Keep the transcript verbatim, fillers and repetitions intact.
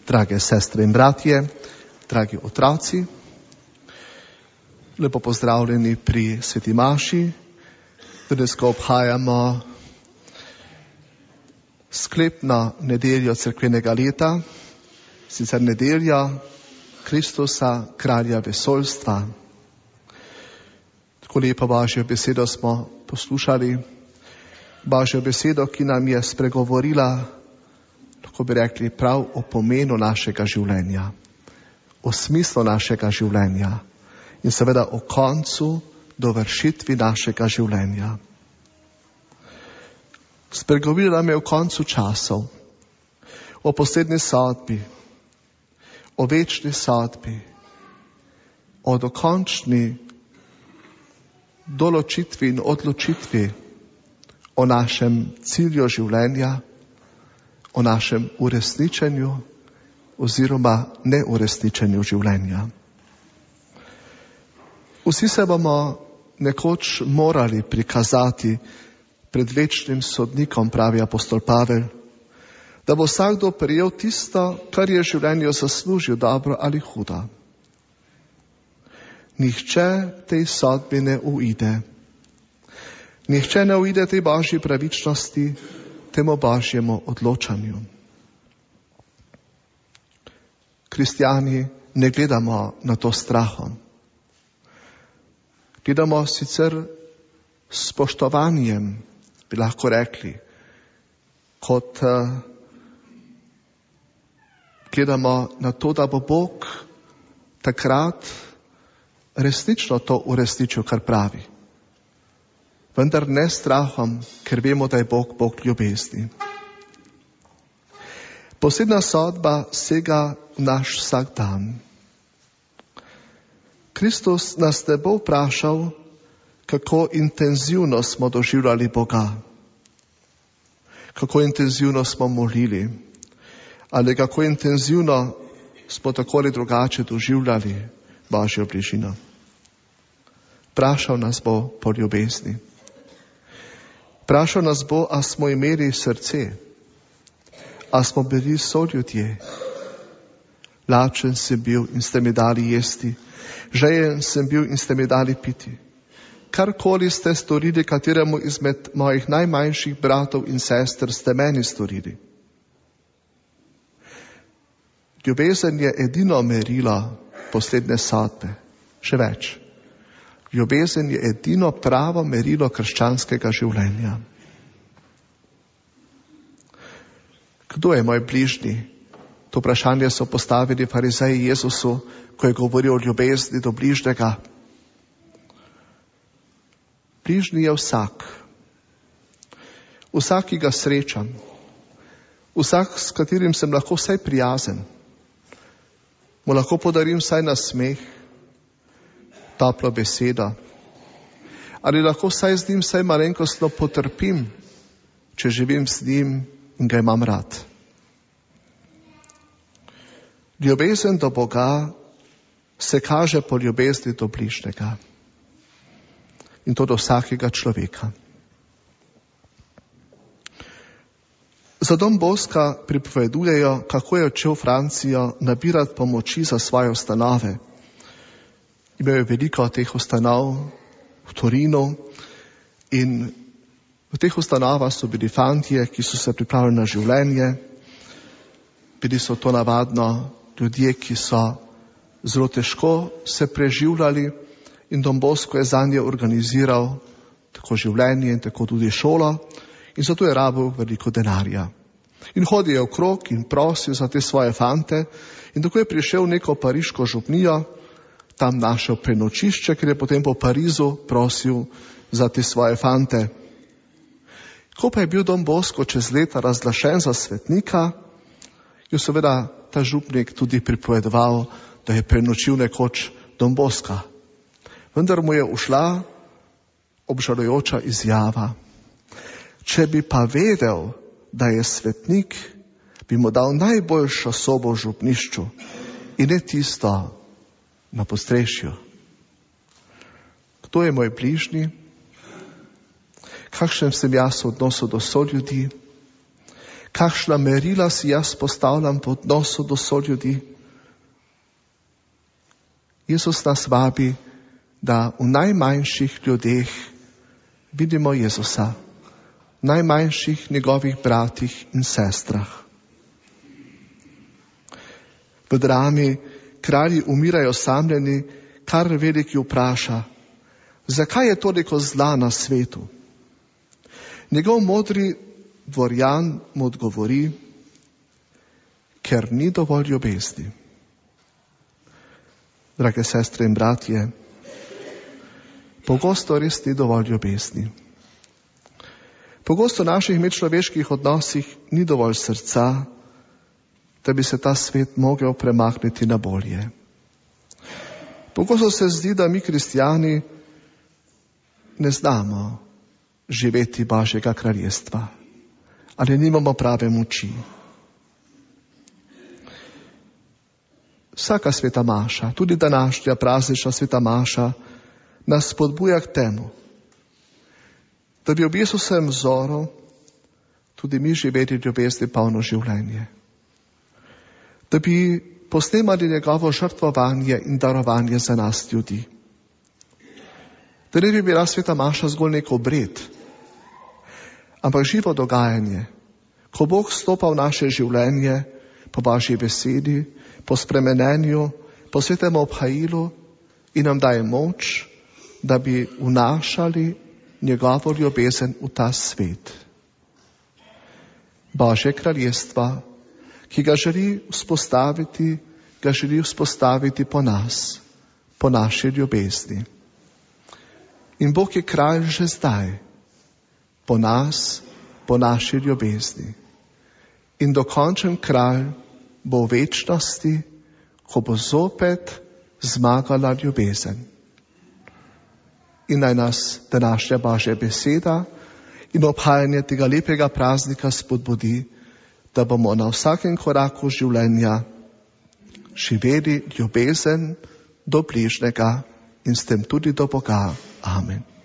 Drage sestre in bratje, dragi otroci, lepo pozdravljeni pri Sveti maši. Danes, ko obhajamo sklepno nedeljo cerkvenega leta, sicer nedelja Kristusa, kralja vesoljstva. Tako lepo Božjo besedo smo poslušali, Božjo besedo, ki nam je spregovorila, lahko bi rekli, prav o pomenu našega življenja, o smislu našega življenja in seveda o koncu, dovršitvi našega življenja. Spregovorila nam je o koncu časov, o poslednji sodbi, o večni sodbi, o dokončni določitvi in odločitvi o našem cilju življenja, o našem uresničenju oziroma neuresničenju življenja. Vsi se bomo nekoč morali prikazati pred večnim sodnikom, pravi apostol Pavel, da bo vsakdo prejel tisto, kar je v življenju zaslužil, dobro ali hudo. Nihče tej sodbi ne uide. Nihče ne uide tej Božji pravičnosti, temu Božjemu odločanju. Kristjani ne gledamo na to strahom. Gledamo sicer s spoštovanjem, bi lahko rekli, kot uh, gledamo na to, da bo Bog takrat resnično to uresničil, kar pravi. Vendar ne strahom, ker vemo, da je Bog Bog ljubezni. Posebna sodba sega v naš vsak dan. Kristus nas ne bo vprašal, kako intenzivno smo doživljali Boga, kako intenzivno smo molili, ali kako intenzivno smo tako ali drugače doživljali Božjo bližino. Vprašal nas bo po ljubezni. Vprašal nas bo, a smo imeli srce, a smo bili soljudje. Lačen sem bil in ste mi dali jesti, žejen sem bil in ste mi dali piti. Karkoli ste storili kateremu izmed mojih najmanjših bratov in sester, ste meni storili. Ljubezen je edino merilo poslednje sodbe. Še več. Ljubezen je edino pravo merilo krščanskega življenja. Kdo je moj bližnji? To vprašanje so postavili farizeji Jezusu, ko je govoril o ljubezni do bližnjega. Bližnji je vsak. Vsak, ki ga srečam. Vsak, s katerim sem lahko vsaj prijazen. Mu lahko podarim vsaj nasmeh, toplo besedo. Ali lahko vsaj z njim vsaj malenkostno potrpim, če živim z njim in ga imam rad. Ljubezen do Boga se kaže po ljubezni do bližnjega. In to do vsakega človeka. Za Dom Boska pripovedujejo, kako je odšel v Francijo nabirati pomoči za svoje ustanove. Imel je veliko teh ustanov v Torinu in v teh ustanovah so bili fantje, ki so se pripravili na življenje. Bili so to navadno ljudje, ki so zelo težko se preživljali in Dom Bosko je zanje organiziral tako življenje in tako tudi šolo in zato je rabil veliko denarja. In hodil je okrog in prosil za te svoje fante in tako je prišel v neko pariško župnijo, tam našel prenočišče, ker je potem po Parizu prosil za te svoje fante. Ko pa je bil Dom Bosko čez leta razglašen za svetnika, je seveda ta župnik tudi pripovedoval, da je prenočil nekoč Dom Boska. Vendar mu je ušla obžalujoča izjava. Če bi pa vedel, da je svetnik, bi mu dal najboljšo sobo v župnišču in ne tisto na podstrešju. Kdo je moj bližnji? Kakšen sem jaz v odnosu do soljudi? kakšna merila si jaz postavljam v odnosu do soljudi. Jezus nas vabi, da v najmanjših ljudeh vidimo Jezusa, v najmanjših njegovih bratih in sestrah. V drami Kralji umirajo samljeni, kar veliki vpraša, zakaj je toliko zla na svetu? Njegov modri dvorjan mu odgovori, ker ni dovolj ljubezni. Drage sestre in bratje, pogosto res ni dovolj ljubezni. Pogosto v naših medčloveških odnosih ni dovolj srca, da bi se ta svet mogel premakniti na bolje. Pogosto se zdi, da mi kristijani ne znamo živeti Božjega kraljestva, ali nimamo prave moči. Vsaka sveta maša, tudi današnja praznična sveta maša, nas spodbuja k temu, da bi ob Jezusovem vzoru tudi mi živeli ljubezni polno življenje. Da bi posnemali njegovo žrtvovanje in darovanje za nas ljudi. Da ne bi bila sveta maša zgolj nek obred, ampak živo dogajanje, ko Bog stopa v naše življenje po Božji besedi, po spremenenju, po svetem obhajilu in nam daje moč, da bi vnašali njegovo ljubezen v ta svet. Božje kraljestva, ki ga želi vzpostaviti, ga želi vzpostaviti po nas, po naši ljubezni. In Bog je kralj že zdaj, po nas, po naši ljubezni. In dokončen kralj bo v večnosti, ko bo zopet zmagala ljubezen. In naj nas današnja Božja beseda in obhajanje tega lepega praznika spodbudi, da bomo na vsakem koraku življenja živeli ljubezen do bližnjega in s tem tudi do Boga. Amen.